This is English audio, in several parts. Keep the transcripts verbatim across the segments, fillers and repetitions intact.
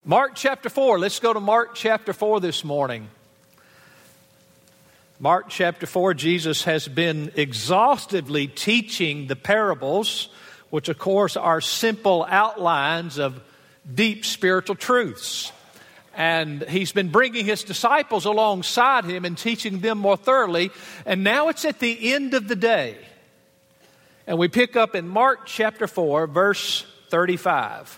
Mark chapter four. Let's go to Mark chapter four this morning. Mark chapter four, Jesus has been exhaustively teaching the parables, which of course are simple outlines of deep spiritual truths. And he's been bringing his disciples alongside him and teaching them more thoroughly. And now it's at the end of the day. And we pick up in Mark chapter four, verse thirty-five.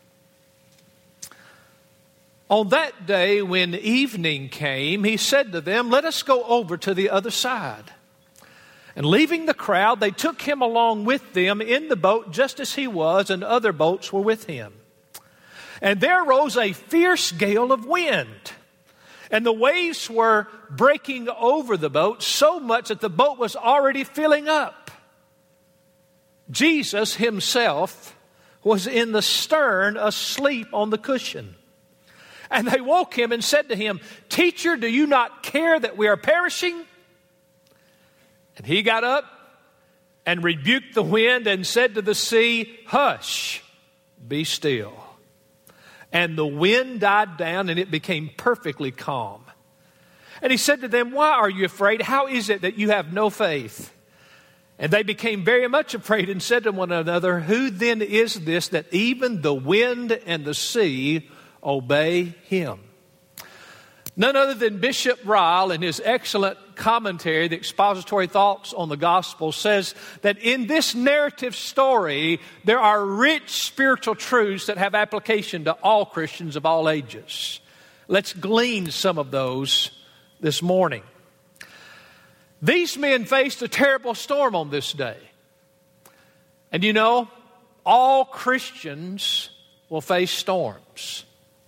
On that day when evening came, he said to them, "Let us go over to the other side." And leaving the crowd, they took him along with them in the boat just as he was, and other boats were with him. And there rose a fierce gale of wind, and the waves were breaking over the boat so much that the boat was already filling up. Jesus himself was in the stern asleep on the cushion. And they woke him and said to him, "Teacher, do you not care that we are perishing?" And he got up and rebuked the wind and said to the sea, "Hush, be still." And the wind died down and it became perfectly calm. And he said to them, "Why are you afraid? How is it that you have no faith?" And they became very much afraid and said to one another, "Who then is this that even the wind and the sea obey him?" None other than Bishop Ryle, in his excellent commentary, the expository thoughts on the gospel, says that in this narrative story, there are rich spiritual truths that have application to all Christians of all ages. Let's glean some of those this morning. These men faced a terrible storm on this day. And you know, all Christians will face storms.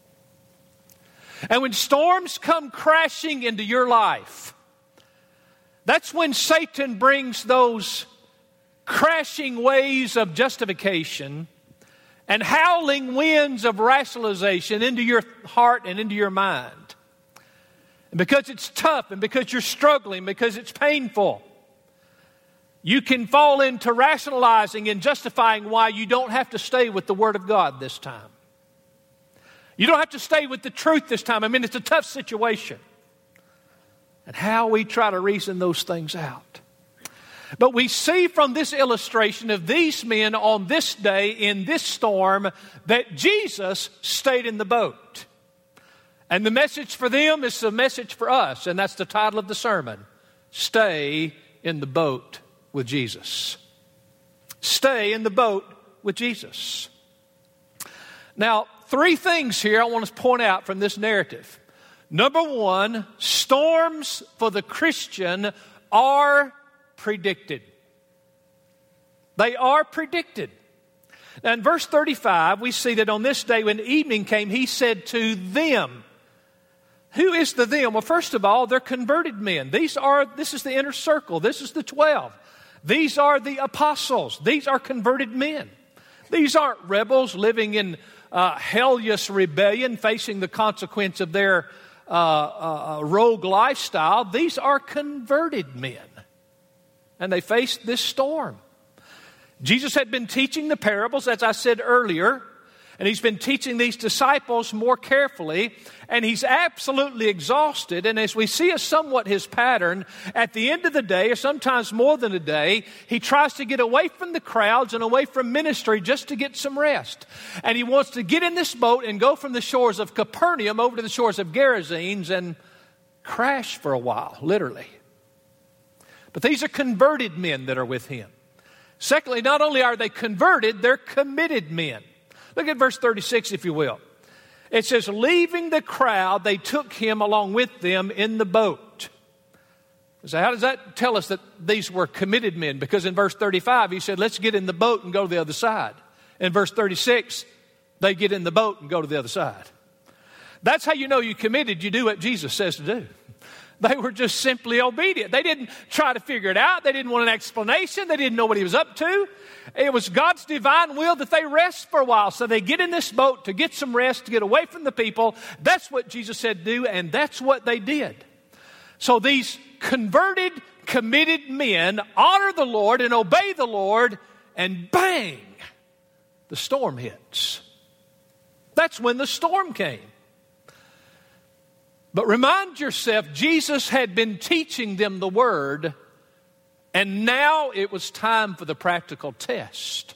And when storms come crashing into your life, that's when Satan brings those crashing waves of justification and howling winds of rationalization into your heart and into your mind. And because it's tough and because you're struggling, because it's painful, you can fall into rationalizing and justifying why you don't have to stay with the Word of God this time. You don't have to stay with the truth this time. I mean, it's a tough situation. And how we try to reason those things out. But we see from this illustration of these men on this day in this storm that Jesus stayed in the boat. And the message for them is the message for us. And that's the title of the sermon. Stay in the boat with Jesus. Stay in the boat with Jesus. Now, three things here I want to point out from this narrative. Number one, storms for the Christian are predicted. They are predicted. Now in verse thirty-five, we see that on this day when evening came, he said to them. Who is the them? Well, first of all, they're converted men. These are, this is the inner circle. This is the twelve. These are the apostles. These are converted men. These aren't rebels living in Uh, hellish rebellion, facing the consequence of their uh, uh, rogue lifestyle. These are converted men. And they faced this storm. Jesus had been teaching the parables, as I said earlier, and he's been teaching these disciples more carefully, and he's absolutely exhausted. And as we see a somewhat his pattern, at the end of the day, or sometimes more than a day, he tries to get away from the crowds and away from ministry just to get some rest. And he wants to get in this boat and go from the shores of Capernaum over to the shores of Gerasenes and crash for a while, literally. But these are converted men that are with him. Secondly, not only are they converted, they're committed men. Look at verse thirty-six, if you will. It says, leaving the crowd, they took him along with them in the boat. So how does that tell us that these were committed men? Because in verse thirty-five, he said, let's get in the boat and go to the other side. In verse thirty-six, they get in the boat and go to the other side. That's how you know you committed. You do what Jesus says to do. They were just simply obedient. They didn't try to figure it out. They didn't want an explanation. They didn't know what he was up to. It was God's divine will that they rest for a while. So they get in this boat to get some rest, to get away from the people. That's what Jesus said to do, and that's what they did. So these converted, committed men honor the Lord and obey the Lord, and bang, the storm hits. That's when the storm came. But remind yourself, Jesus had been teaching them the Word, and now it was time for the practical test.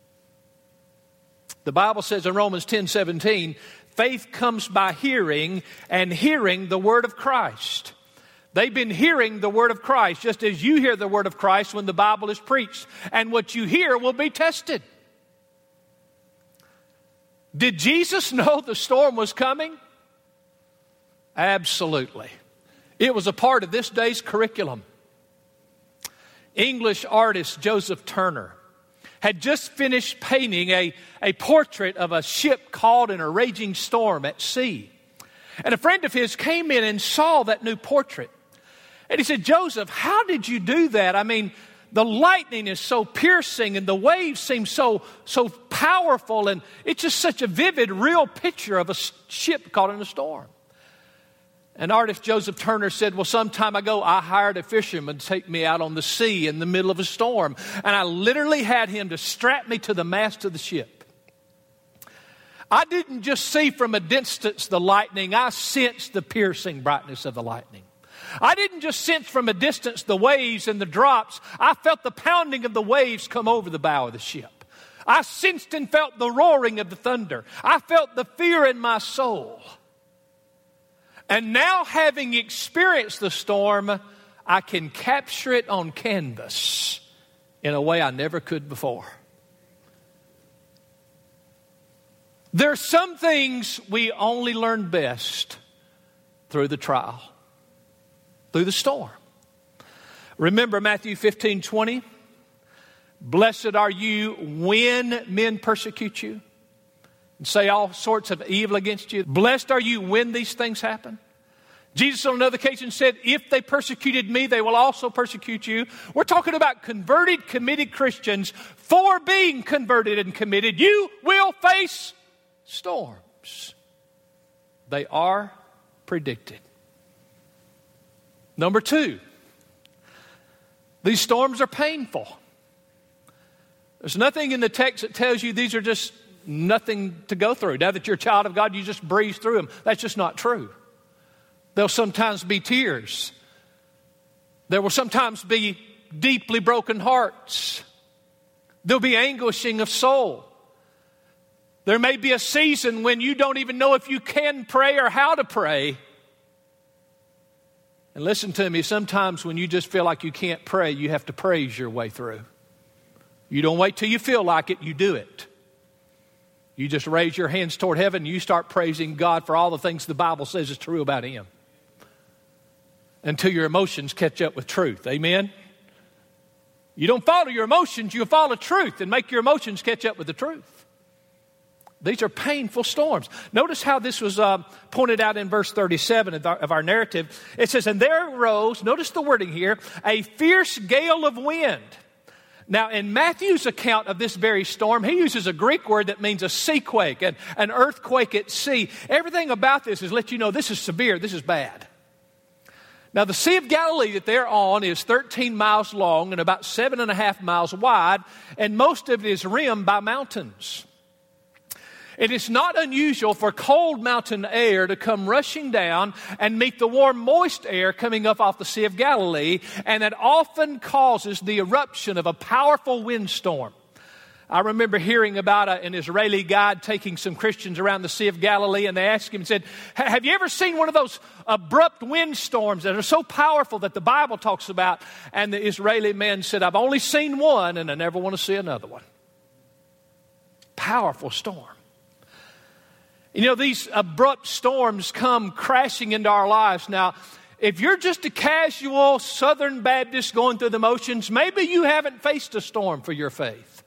The Bible says in Romans ten seventeen, faith comes by hearing, and hearing the Word of Christ. They've been hearing the Word of Christ, just as you hear the Word of Christ when the Bible is preached. And what you hear will be tested. Did Jesus know the storm was coming? Absolutely. It was a part of this day's curriculum. English artist Joseph Turner had just finished painting a, a portrait of a ship caught in a raging storm at sea. And a friend of his came in and saw that new portrait. And he said, Joseph, how did you do that? I mean, the lightning is so piercing and the waves seem so, so powerful. And it's just such a vivid, real picture of a ship caught in a storm. And artist Joseph Turner said, well, some time ago, I hired a fisherman to take me out on the sea in the middle of a storm. And I literally had him to strap me to the mast of the ship. I didn't just see from a distance the lightning. I sensed the piercing brightness of the lightning. I didn't just sense from a distance the waves and the drops. I felt the pounding of the waves come over the bow of the ship. I sensed and felt the roaring of the thunder. I felt the fear in my soul. And now, having experienced the storm, I can capture it on canvas in a way I never could before. There are some things we only learn best through the trial, through the storm. Remember Matthew fifteen twenty? Blessed are you when men persecute you and say all sorts of evil against you. Blessed are you when these things happen. Jesus on another occasion said, if they persecuted me, they will also persecute you. We're talking about converted, committed Christians. For being converted and committed, you will face storms. They are predicted. Number two, these storms are painful. There's nothing in the text that tells you these are just nothing to go through. Now that you're a child of God, you just breeze through them. That's just not true. There'll sometimes be tears. There will sometimes be deeply broken hearts. There'll be anguishing of soul. There may be a season when you don't even know if you can pray or how to pray. And listen to me, sometimes when you just feel like you can't pray, you have to praise your way through. You don't wait till you feel like it, you do it. You just raise your hands toward heaven and you start praising God for all the things the Bible says is true about Him. Until your emotions catch up with truth. Amen? You don't follow your emotions, you follow truth and make your emotions catch up with the truth. These are painful storms. Notice how this was uh, pointed out in verse thirty-seven of our, of our narrative. It says, and there arose, notice the wording here, a fierce gale of wind. Now, in Matthew's account of this very storm, he uses a Greek word that means a seaquake, an, an earthquake at sea. Everything about this is let you know this is severe, this is bad. Now, the Sea of Galilee that they're on is thirteen miles long and about seven and a half miles wide, and most of it is rimmed by mountains. It is not unusual for cold mountain air to come rushing down and meet the warm, moist air coming up off the Sea of Galilee, and that often causes the eruption of a powerful windstorm. I remember hearing about a, an Israeli guide taking some Christians around the Sea of Galilee, and they asked him and said, have you ever seen one of those abrupt windstorms that are so powerful that the Bible talks about? And the Israeli man said, I've only seen one, and I never want to see another one. Powerful storm. You know, these abrupt storms come crashing into our lives. Now, if you're just a casual Southern Baptist going through the motions, maybe you haven't faced a storm for your faith.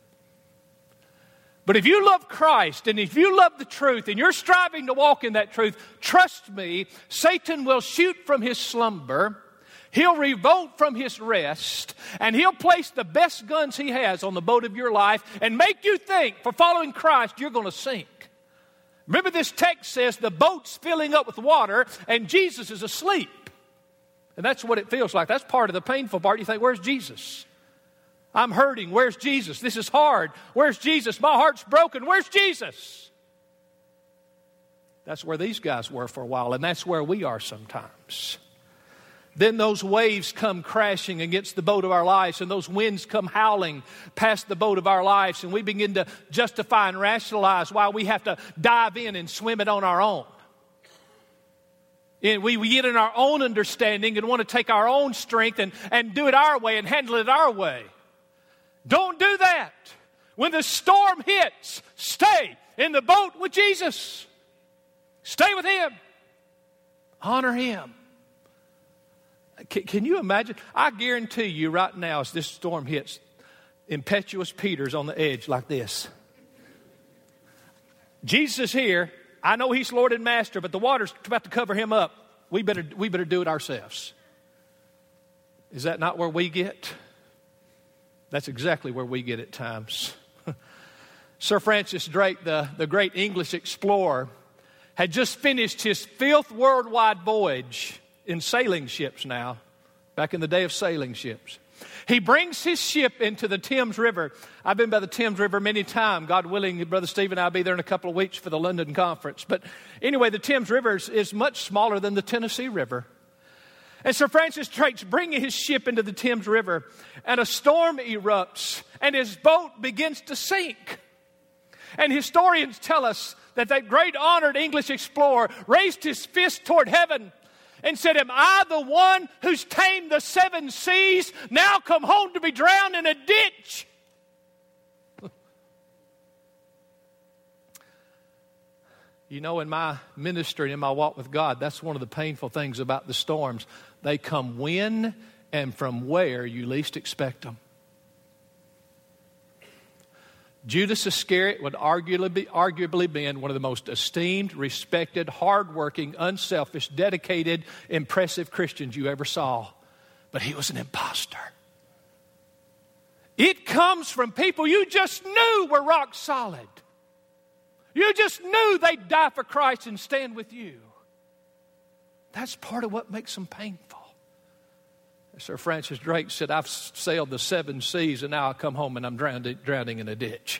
But if you love Christ and if you love the truth and you're striving to walk in that truth, trust me, Satan will shoot from his slumber. He'll revolt from his rest, and he'll place the best guns he has on the boat of your life and make you think for following Christ you're going to sink. Remember, this text says the boat's filling up with water and Jesus is asleep. And that's what it feels like. That's part of the painful part. You think, where's Jesus? I'm hurting. Where's Jesus? This is hard. Where's Jesus? My heart's broken. Where's Jesus? That's where these guys were for a while, and that's where we are sometimes. Then those waves come crashing against the boat of our lives, and those winds come howling past the boat of our lives, and we begin to justify and rationalize why we have to dive in and swim it on our own. And we, we get in our own understanding and want to take our own strength and, and do it our way and handle it our way. Don't do that. When the storm hits, stay in the boat with Jesus. Stay with Him. Honor Him. Can, can you imagine? I guarantee you right now as this storm hits, impetuous Peter's on the edge like this. Jesus is here. I know He's Lord and Master, but the water's about to cover Him up. We better, we better do it ourselves. Is that not where we get? That's exactly where we get at times. Sir Francis Drake, the, the great English explorer, had just finished his fifth worldwide voyage in sailing ships now, back in the day of sailing ships. He brings his ship into the Thames River. I've been by the Thames River many times. God willing, Brother Steve and I will be there in a couple of weeks for the London conference. But anyway, the Thames River is, is much smaller than the Tennessee River. And Sir Francis Drake's bringing his ship into the Thames River, and a storm erupts, and his boat begins to sink. And historians tell us that that great honored English explorer raised his fist toward heaven and said, "Am I the one who's tamed the seven seas, now come home to be drowned in a ditch?" You know, in my ministry and in my walk with God, that's one of the painful things about the storms. They come when and from where you least expect them. Judas Iscariot would arguably be, arguably been one of the most esteemed, respected, hardworking, unselfish, dedicated, impressive Christians you ever saw. But he was an imposter. It comes from people you just knew were rock solid. You just knew they'd die for Christ and stand with you. That's part of what makes them painful. Sir Francis Drake said, "I've sailed the seven seas and now I come home and I'm drowning, drowning in a ditch."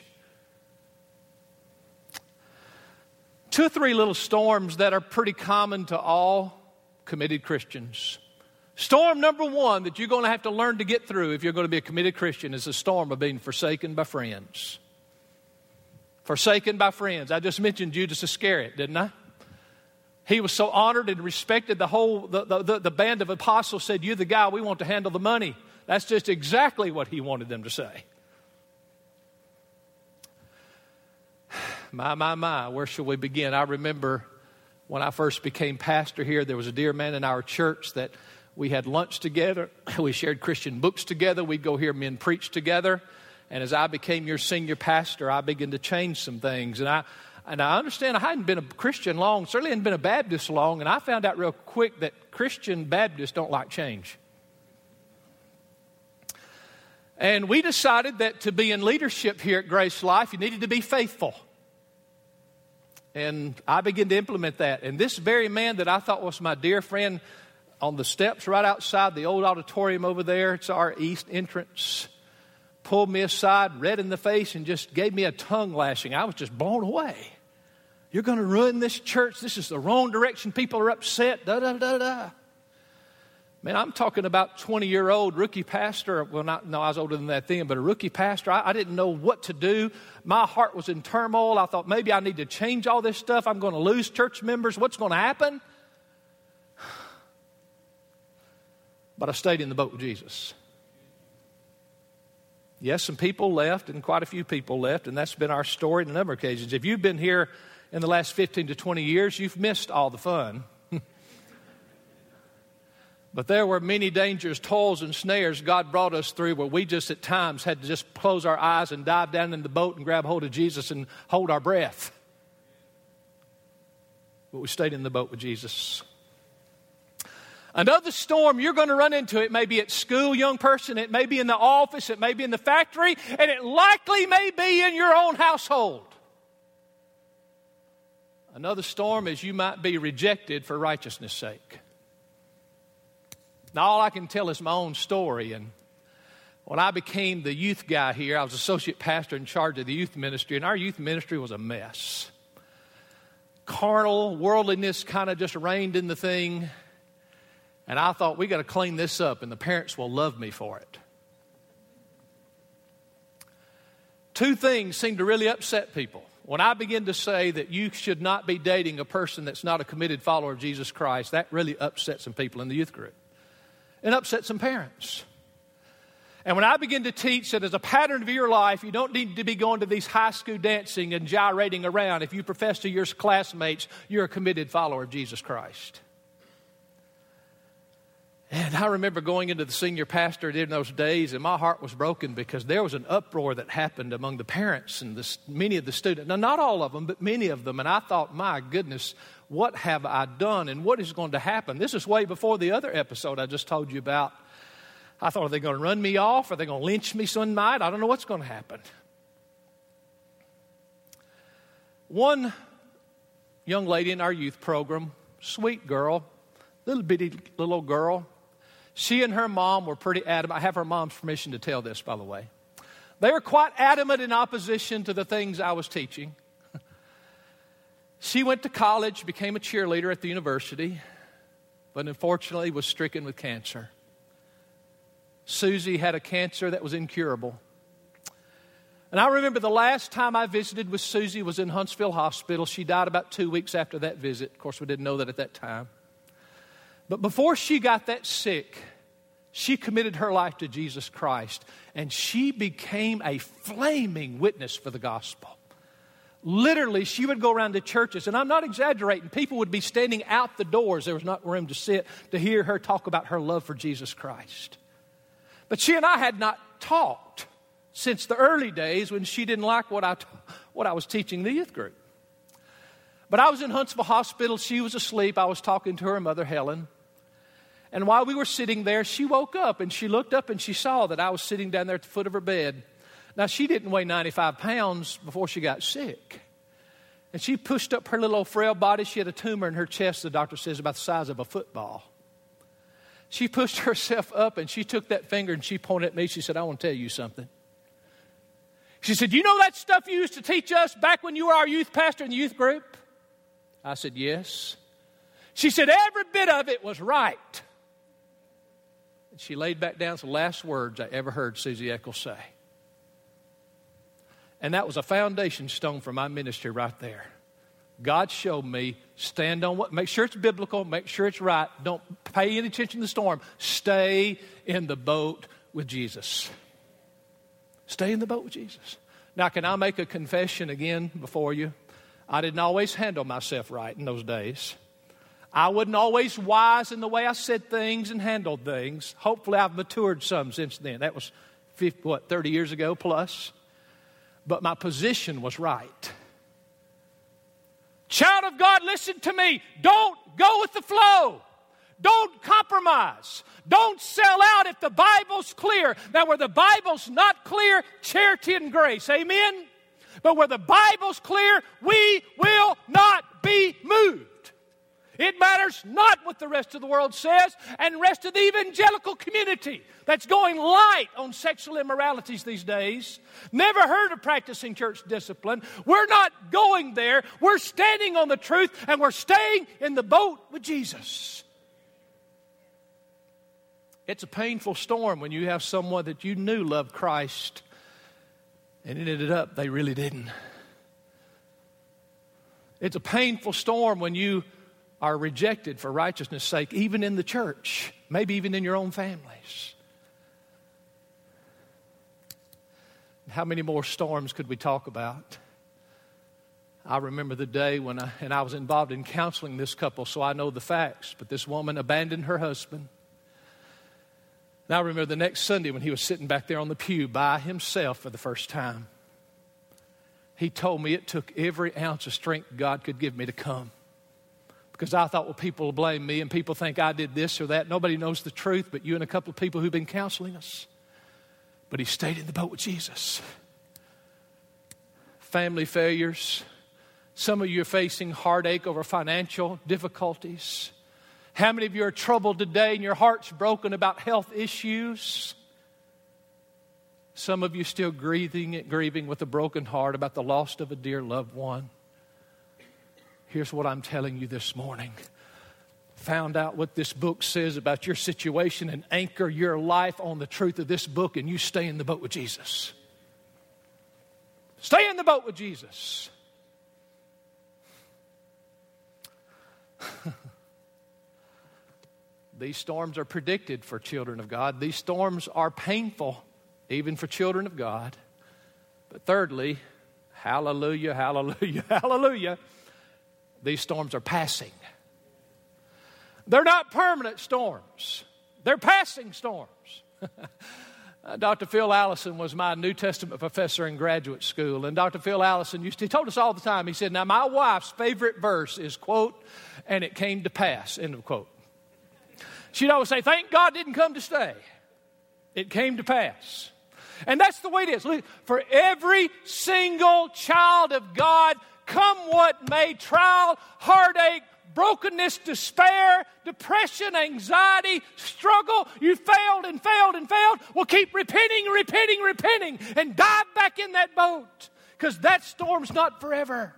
Two or three little storms that are pretty common to all committed Christians. Storm number one that you're going to have to learn to get through if you're going to be a committed Christian is the storm of being forsaken by friends. Forsaken by friends. I just mentioned Judas Iscariot, didn't I? He was so honored and respected. The whole the, the, the band of apostles said, "You're the guy, we want to handle the money." That's just exactly what he wanted them to say. My, my, my, where shall we begin? I remember when I first became pastor here, there was a dear man in our church that we had lunch together. We shared Christian books together. We'd go hear men preach together. And as I became your senior pastor, I began to change some things. And I And I understand I hadn't been a Christian long, certainly hadn't been a Baptist long, and I found out real quick that Christian Baptists don't like change. And we decided that to be in leadership here at Grace Life, you needed to be faithful. And I began to implement that. And this very man that I thought was my dear friend on the steps right outside the old auditorium over there, it's our east entrance, pulled me aside, red in the face, and just gave me a tongue lashing. I was just blown away. "You're going to ruin this church. This is the wrong direction. People are upset. Da, da, da, da." Man, I'm talking about twenty-year-old rookie pastor. Well, not, no, I was older than that then, but a rookie pastor. I, I didn't know what to do. My heart was in turmoil. I thought maybe I need to change all this stuff. I'm going to lose church members. What's going to happen? But I stayed in the boat with Jesus. Yes, some people left, and quite a few people left, and that's been our story on a number of occasions. If you've been here in the last fifteen to twenty years, you've missed all the fun. But there were many dangers, toils, and snares God brought us through where we just at times had to just close our eyes and dive down in the boat and grab hold of Jesus and hold our breath. But we stayed in the boat with Jesus. Another storm you're going to run into, it may be at school, young person, it may be in the office, it may be in the factory, and it likely may be in your own household. Another storm is you might be rejected for righteousness' sake. Now, all I can tell is my own story. And when I became the youth guy here, I was associate pastor in charge of the youth ministry, and our youth ministry was a mess. carnal worldliness kind of just reigned in the thing. And I thought, we got to clean this up and the parents will love me for it. Two things seem to really upset people. When I begin to say that you should not be dating a person that's not a committed follower of Jesus Christ, that really upsets some people in the youth group. It upsets some parents. And when I begin to teach that as a pattern of your life, you don't need to be going to these high school dancing and gyrating around. If you profess to your classmates, you're a committed follower of Jesus Christ. And I remember going into the senior pastor in those days, and my heart was broken because there was an uproar that happened among the parents and the, many of the students. Now, not all of them, but many of them. And I thought, my goodness, what have I done and what is going to happen? This is way before the other episode I just told you about. I thought, are they going to run me off? Are they going to lynch me some night? I don't know what's going to happen. One young lady in our youth program, sweet girl, little bitty little girl, she and her mom were pretty adamant. I have her mom's permission to tell this, by the way. They were quite adamant in opposition to the things I was teaching. She went to college, became a cheerleader at the university, but unfortunately was stricken with cancer. Susie had a cancer that was incurable. And I remember the last time I visited with Susie was in Huntsville Hospital. She died about two weeks after that visit. Of course, we didn't know that at that time. But before she got that sick, she committed her life to Jesus Christ, and she became a flaming witness for the gospel. Literally, she would go around to churches, and I'm not exaggerating. People would be standing out the doors. There was not room to sit to hear her talk about her love for Jesus Christ. But she and I had not talked since the early days when she didn't like what I, what I was teaching the youth group. But I was in Huntsville Hospital. She was asleep. I was talking to her mother, Helen. And while we were sitting there, she woke up and she looked up and she saw that I was sitting down there at the foot of her bed. Now, she didn't weigh ninety-five pounds before she got sick. And she pushed up her little old frail body. She had a tumor in her chest, the doctor says, about the size of a football. She pushed herself up and she took that finger and she pointed at me. She said, I want to tell you something. She said, you know that stuff you used to teach us back when you were our youth pastor in the youth group? I said, yes. She said, every bit of it was right. And she laid back down the last words I ever heard Susie Eccles say. And that was a foundation stone for my ministry right there. God showed me, stand on what, make sure it's biblical, make sure it's right. Don't pay any attention to the storm. Stay in the boat with Jesus. Stay in the boat with Jesus. Now, can I make a confession again before you? I didn't always handle myself right in those days. I wasn't always wise in the way I said things and handled things. Hopefully, I've matured some since then. That was, fifty, what, thirty years ago plus. But my position was right. Child of God, listen to me. Don't go with the flow. Don't compromise. Don't sell out if the Bible's clear. Now, where the Bible's not clear, charity and grace. Amen? But where the Bible's clear, we will not be moved. It matters not what the rest of the world says, and the rest of the evangelical community that's going light on sexual immoralities these days. Never heard of practicing church discipline. We're not going there. We're standing on the truth, and we're staying in the boat with Jesus. It's a painful storm when you have someone that you knew loved Christ, and it ended up they really didn't. It's a painful storm when you are rejected for righteousness' sake, even in the church, maybe even in your own families. How many more storms could we talk about? I remember the day when I, and I was involved in counseling this couple, so I know the facts, but this woman abandoned her husband. And I remember the next Sunday when he was sitting back there on the pew by himself for the first time. He told me it took every ounce of strength God could give me to come. Because I thought, well, people will blame me and people think I did this or that. Nobody knows the truth but you and a couple of people who've been counseling us. But he stayed in the boat with Jesus. Family failures. Some of you are facing heartache over financial difficulties. How many of you are troubled today and your heart's broken about health issues? Some of you still grieving, grieving with a broken heart about the loss of a dear loved one. Here's what I'm telling you this morning. Found out what this book says about your situation and anchor your life on the truth of this book, and you stay in the boat with Jesus. Stay in the boat with Jesus. These storms are predicted for children of God. These storms are painful, even for children of God. But thirdly, hallelujah, hallelujah, hallelujah, these storms are passing. They're not permanent storms. They're passing storms. uh, Doctor Phil Allison was my New Testament professor in graduate school. And Doctor Phil Allison used to, he told us all the time, he said, now my wife's favorite verse is, quote, and it came to pass, end of quote. She'd always say, thank God it didn't come to stay. It came to pass. And that's the way it is. Look, for every single child of God, come what may, trial, heartache, brokenness, despair, depression, anxiety, struggle, you failed and failed and failed. Well, keep repenting, repenting, repenting, and dive back in that boat, because that storm's not forever.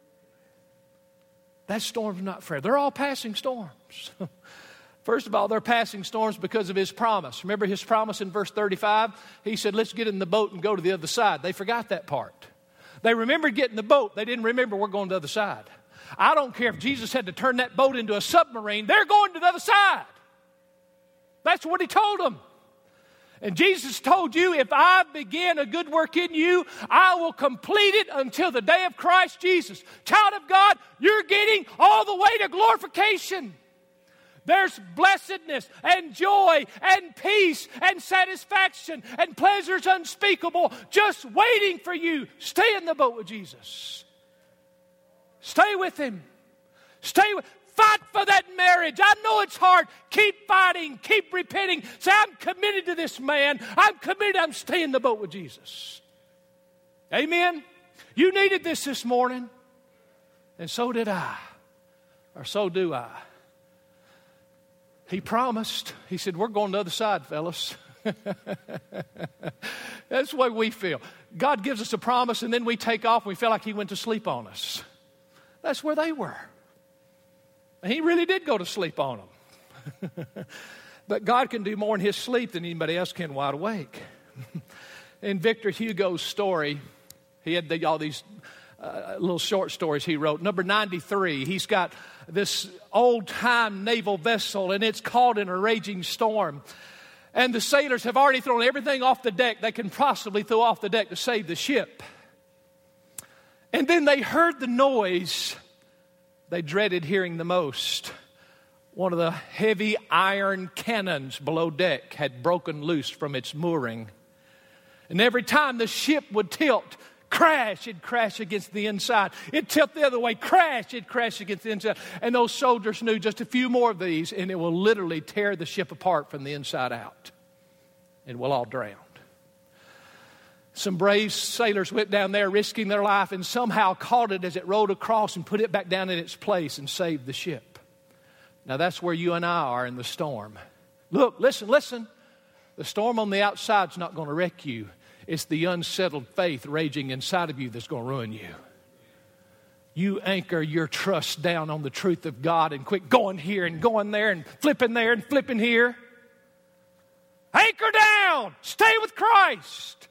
That storm's not forever. They're all passing storms. First of all, they're passing storms because of His promise. Remember His promise in verse thirty-five? He said, let's get in the boat and go to the other side. They forgot that part. They remembered getting the boat. They didn't remember we're going to the other side. I don't care if Jesus had to turn that boat into a submarine. They're going to the other side. That's what He told them. And Jesus told you, if I begin a good work in you, I will complete it until the day of Christ Jesus. Child of God, you're getting all the way to glorification. There's blessedness and joy and peace and satisfaction and pleasures unspeakable just waiting for you. Stay in the boat with Jesus. Stay with Him. Stay with Fight for that marriage. I know it's hard. Keep fighting. Keep repenting. Say, I'm committed to this man. I'm committed. I'm staying in the boat with Jesus. Amen? You needed this this morning. And so did I. Or so do I. He promised. He said, we're going to the other side, fellas. That's the way we feel. God gives us a promise and then we take off and we feel like He went to sleep on us. That's where they were. And He really did go to sleep on them. But God can do more in His sleep than anybody else can wide awake. In Victor Hugo's story, he had the, all these uh, little short stories he wrote. Number ninety-three, he's got this old-time naval vessel, and it's caught in a raging storm. And the sailors have already thrown everything off the deck they can possibly throw off the deck to save the ship. And then they heard the noise they dreaded hearing the most. One of the heavy iron cannons below deck had broken loose from its mooring. And every time the ship would tilt, crash, it'd crash against the inside. It'd tilt the other way, crash, it'd crash against the inside. And those soldiers knew just a few more of these, and it will literally tear the ship apart from the inside out. And we'll all drown. Some brave sailors went down there risking their life and somehow caught it as it rolled across and put it back down in its place and saved the ship. Now that's where you and I are in the storm. Look, listen, listen. The storm on the outside is not going to wreck you. It's the unsettled faith raging inside of you that's going to ruin you. You anchor your trust down on the truth of God and quit going here and going there and flipping there and flipping here. Anchor down. Stay with Christ.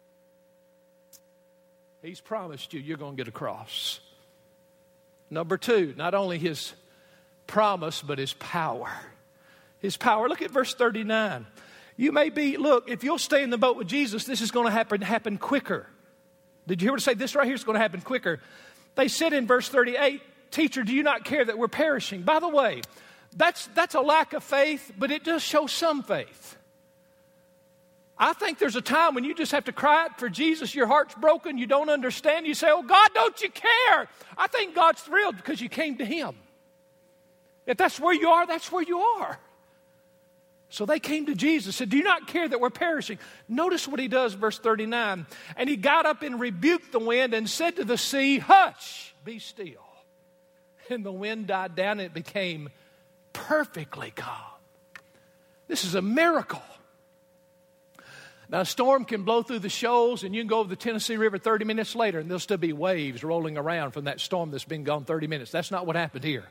He's promised you you're going to get across. Number two, not only His promise, but His power. His power. Look at verse thirty-nine. You may be, look, if you'll stay in the boat with Jesus, this is going to happen, happen quicker. Did you hear what I say? This right here is going to happen quicker. They said in verse thirty-eight, teacher, do you not care that we're perishing? By the way, that's, that's a lack of faith, but it does show some faith. I think there's a time when you just have to cry out for Jesus. Your heart's broken. You don't understand. You say, oh, God, don't you care? I think God's thrilled because you came to Him. If that's where you are, that's where you are. So they came to Jesus, said, do you not care that we're perishing? Notice what He does, verse thirty-nine. And He got up and rebuked the wind and said to the sea, hush, be still. And the wind died down and it became perfectly calm. This is a miracle. Now, a storm can blow through the shoals, and you can go over the Tennessee River thirty minutes later, and there'll still be waves rolling around from that storm that's been gone thirty minutes. That's not what happened here.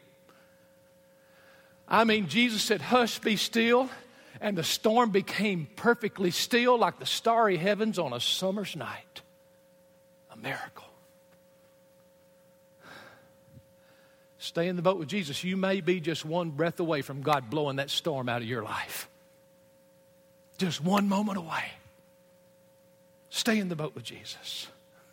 I mean, Jesus said, hush, be still, and the storm became perfectly still like the starry heavens on a summer's night. A miracle. Stay in the boat with Jesus. You may be just one breath away from God blowing that storm out of your life. Just one moment away. Stay in the boat with Jesus.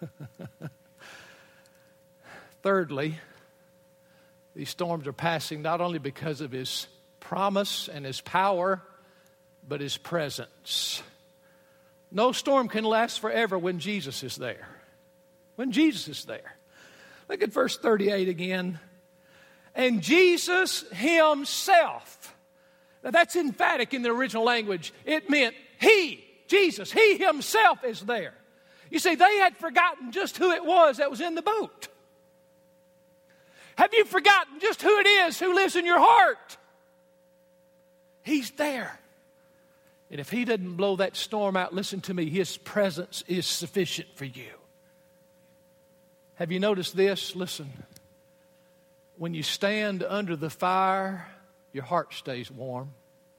Thirdly, these storms are passing not only because of His promise and His power, but His presence. No storm can last forever when Jesus is there. When Jesus is there. Look at verse thirty-eight again. And Jesus Himself. Now that's emphatic in the original language. It meant He, Jesus, He Himself is there. You see, they had forgotten just who it was that was in the boat. Have you forgotten just who it is who lives in your heart? He's there. And if He doesn't blow that storm out, listen to me, His presence is sufficient for you. Have you noticed this? Listen. When you stand under the fire, your heart stays warm.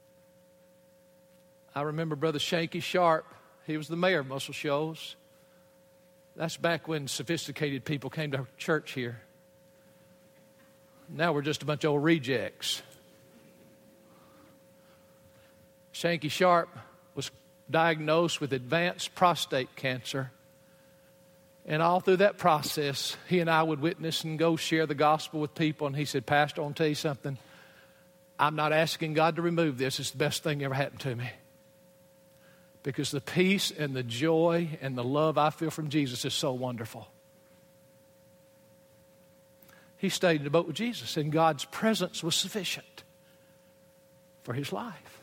I remember Brother Shanky Sharp. He was the mayor of Muscle Shoals. That's back when sophisticated people came to church here. Now we're just a bunch of old rejects. Shanky Sharp was diagnosed with advanced prostate cancer. And all through that process, he and I would witness and go share the gospel with people. And he said, Pastor, I want to tell you something. I'm not asking God to remove this. It's the best thing ever happened to me. Because the peace and the joy and the love I feel from Jesus is so wonderful. He stayed in the boat with Jesus, and God's presence was sufficient for his life.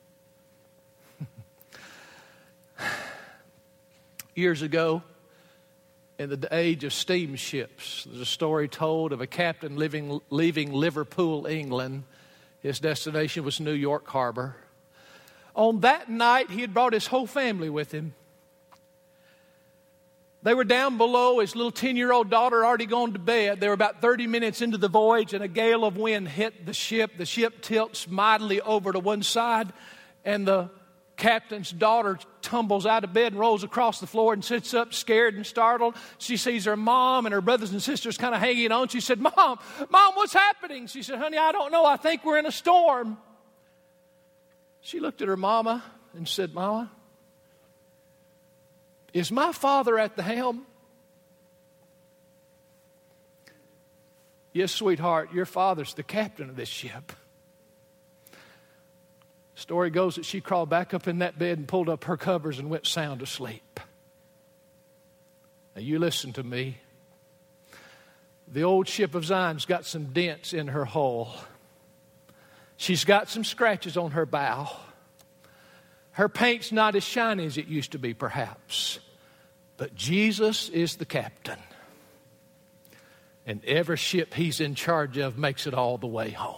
Years ago, in the age of steamships, there's a story told of a captain living, leaving Liverpool, England. His destination was New York Harbor. On that night, he had brought his whole family with him. They were down below. His little ten-year-old daughter had already gone to bed. They were about thirty minutes into the voyage, and a gale of wind hit the ship. The ship tilts mightily over to one side, and the captain's daughter tumbles out of bed and rolls across the floor and sits up scared and startled. She sees her mom and her brothers and sisters kind of hanging on. She said, Mom, Mom, what's happening? She said, Honey, I don't know. I think we're in a storm. She looked at her mama and said, Mama, is my father at the helm? Yes, sweetheart, your father's the captain of this ship. Story goes that she crawled back up in that bed and pulled up her covers and went sound asleep. Now you listen to me. The old ship of Zion's got some dents in her hull. She's got some scratches on her bow. Her paint's not as shiny as it used to be, perhaps. But Jesus is the captain. And every ship he's in charge of makes it all the way home.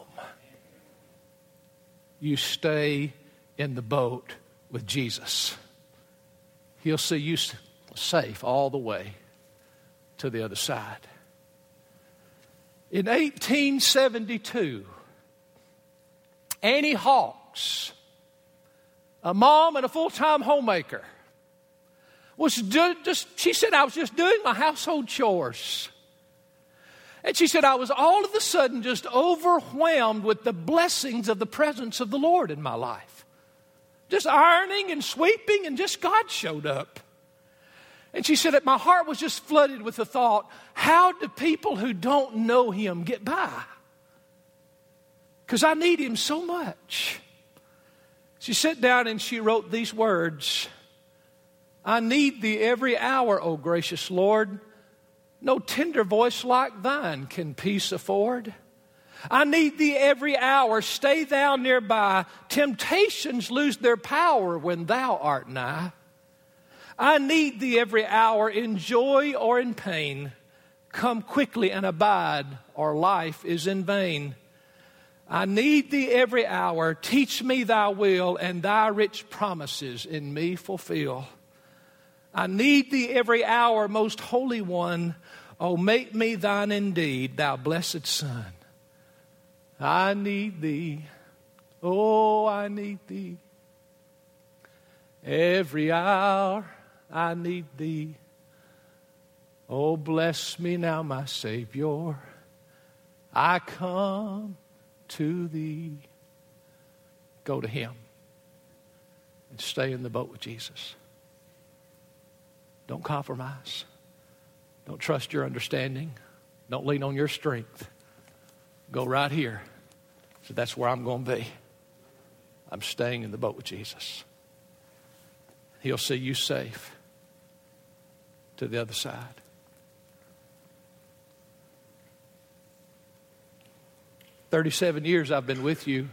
You stay in the boat with Jesus. He'll see you safe all the way to the other side. In eighteen seventy-two, Annie Hawks, a mom and a full-time homemaker, was do, just, she said, I was just doing my household chores. And she said, I was all of a sudden just overwhelmed with the blessings of the presence of the Lord in my life. Just ironing and sweeping, and just God showed up. And she said that my heart was just flooded with the thought, how do people who don't know Him get by? Because I need Him so much. She sat down and she wrote these words, I need Thee every hour, O gracious Lord. No tender voice like thine can peace afford. I need Thee every hour, stay Thou nearby. Temptations lose their power when Thou art nigh. I need Thee every hour, in joy or in pain. Come quickly and abide, or life is in vain. I need thee every hour. Teach me thy will, and thy rich promises in me fulfill. I need thee every hour, most holy one. Oh, make me thine indeed, thou blessed Son. I need thee. Oh, I need thee. Every hour I need thee. Oh, bless me now, my Savior. I come to thee. Go to him and stay in the boat with Jesus. Don't compromise. Don't trust your understanding. Don't lean on your strength. Go right here. So that's where I'm going to be. I'm staying in the boat with Jesus. He'll see you safe to the other side. thirty-seven years I've been with you.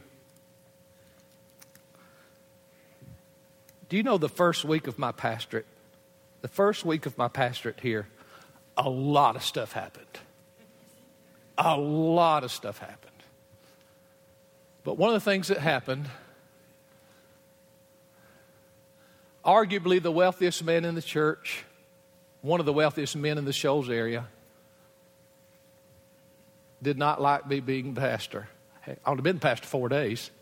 Do you know the first week of my pastorate? The first week of my pastorate here, a lot of stuff happened. A lot of stuff happened. But one of the things that happened, arguably the wealthiest man in the church, one of the wealthiest men in the Shoals area, did not like me being pastor. I'd have been pastor four days.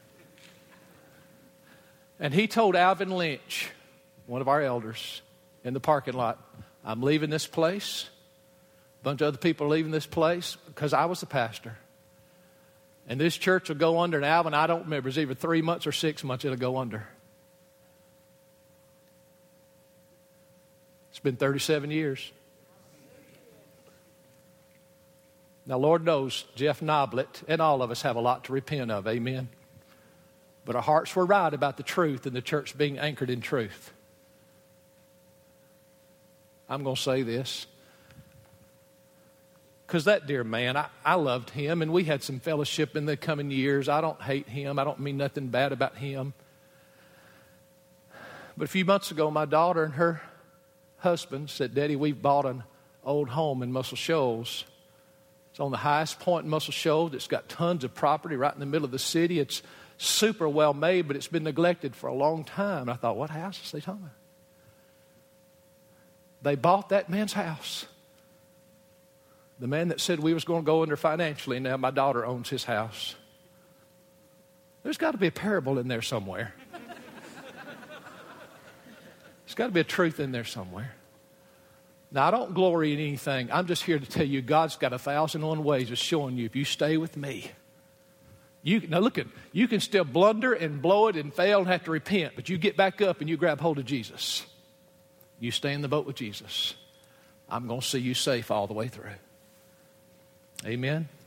And he told Alvin Lynch, one of our elders, in the parking lot, I'm leaving this place. A bunch of other people are leaving this place because I was the pastor. And this church will go under. And Alvin, I don't remember, it's either three months or six months it'll go under. It's been thirty-seven years. Now, Lord knows Jeff Noblet and all of us have a lot to repent of. Amen. But our hearts were right about the truth and the church being anchored in truth. I'm going to say this. Because that dear man, I, I loved him, and we had some fellowship in the coming years. I don't hate him. I don't mean nothing bad about him. But a few months ago, my daughter and her husband said, Daddy, we've bought an old home in Muscle Shoals. It's on the highest point in Muscle Shoals. It's got tons of property right in the middle of the city. It's super well made, but it's been neglected for a long time. And I thought, what house is they talking about? They bought that man's house. The man that said we was going to go under financially, now my daughter owns his house. There's got to be a parable in there somewhere. There's got to be a truth in there somewhere. Now, I don't glory in anything. I'm just here to tell you God's got a thousand and one ways of showing you if you stay with me. You, now, look, at, you can still blunder and blow it and fail and have to repent, but you get back up and you grab hold of Jesus. You stay in the boat with Jesus. I'm going to see you safe all the way through. Amen.